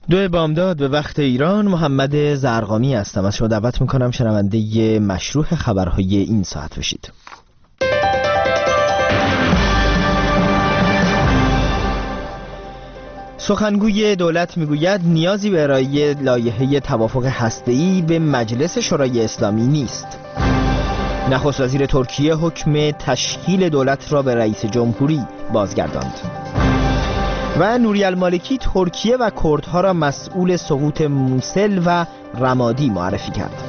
دو بامداد به وقت ایران، محمد زرقامی هستم. از شما دعوت میکنم شنونده مشروع خبرهای این ساعت باشید. سخنگوی دولت میگوید نیازی به ارائه لایحه توافق هسته‌ای به مجلس شورای اسلامی نیست. نخست وزیر ترکیه حکم تشکیل دولت را به رئیس جمهوری بازگرداند. و نوری المالکی ترکیه و کردها را مسئول سقوط موسل و رمادی معرفی کرد.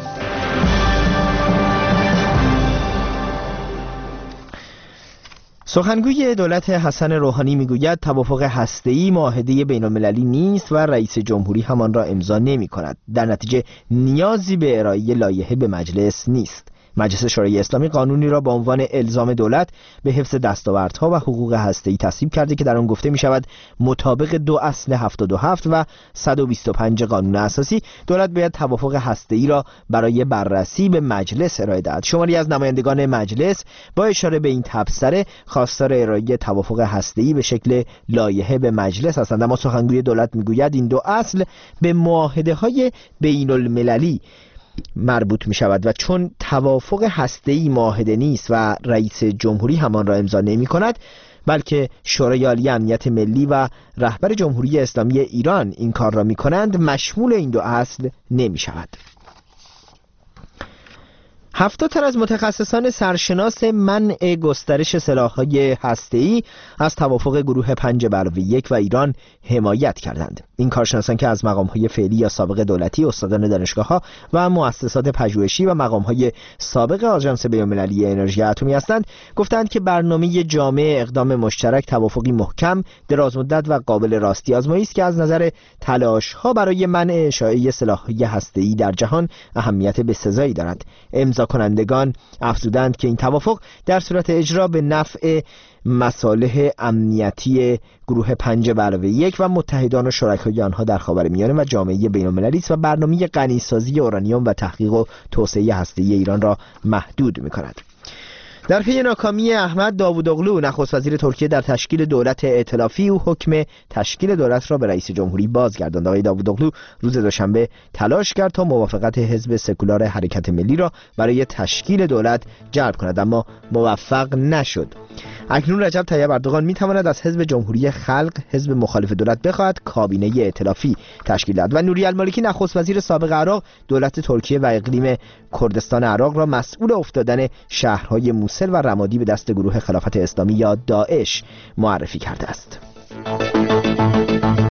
سخنگوی دولت حسن روحانی میگوید توافق هسته‌ای معاهده بین‌المللی نیست و رئیس جمهوری همان را امضا نمی‌کند. در نتیجه نیازی به ارائه لایحه به مجلس نیست. مجلس شورای اسلامی قانونی را با عنوان الزام دولت به حفظ دستاوردها و حقوق هسته‌ای تصویب کرده که در آن گفته می‌شود مطابق 2 اصل 77 و 125 قانون اساسی دولت باید توافق هسته‌ای را برای بررسی به مجلس ارائه دهد. شماری از نمایندگان مجلس با اشاره به این تبصره خواستار ارائه توافق هسته‌ای به شکل لایحه به مجلس هستند، اما سخنگوی دولت می‌گوید این 2 اصل به معاهده‌های بین‌المللی مربوط می شود و چون توافق هسته‌ای معاهده نیست و رئیس جمهوری همان را امضا نمی کند، بلکه شورای عالی امنیت ملی و رهبر جمهوری اسلامی ایران این کار را می کنند، مشمول این 2 اصل نمی شود. 70 تن از متخصصان سرشناس منع گسترش سلاح‌های هسته‌ای از توافق گروه 5+1 و ایران حمایت کردند. این کارشناسان که از مقام‌های فعلی یا سابق دولتی، استادان دانشگاه‌ها و مؤسسات پژوهشی و مقام‌های سابق آژانس بین‌المللی انرژی اتمی هستند، گفتند که برنامه جامع اقدام مشترک توافقی محکم، درازمدت و قابل راستی آزمایی است که از نظر تلاش‌ها برای منع اشاعه سلاح‌های هسته‌ای در جهان اهمیت بسزایی دارد. امضا کنندگان افزودند که این توافق در صورت اجرا به نفع مصالح امنیتی گروه 5+1 و متحدان و شرکای آنها در خاورمیانه و جامعه بین‌المللی است و برنامه غنیسازی اورانیوم و تحقیق و توسعه هسته‌ای ایران را محدود می‌کند. در پی ناکامی احمد داوودوغلو نخست وزیر ترکیه در تشکیل دولت ائتلافی، او حکم تشکیل دولت را به رئیس جمهوری بازگرداند. آقای داوودوغلو روز دوشنبه تلاش کرد تا موافقت حزب سکولار حرکت ملی را برای تشکیل دولت جلب کند، اما موفق نشد. اکنون رجب طیب اردوغان میتواند از حزب جمهوری خلق، حزب مخالف دولت، بخواهد کابینه ائتلافی تشکیل دهد و نوری المالکی نخست وزیر سابق عراق دولت ترکیه و اقلیم کردستان عراق را مسئول افتادن شهرهای موسل و رمادی به دست گروه خلافت اسلامی یا داعش معرفی کرده است.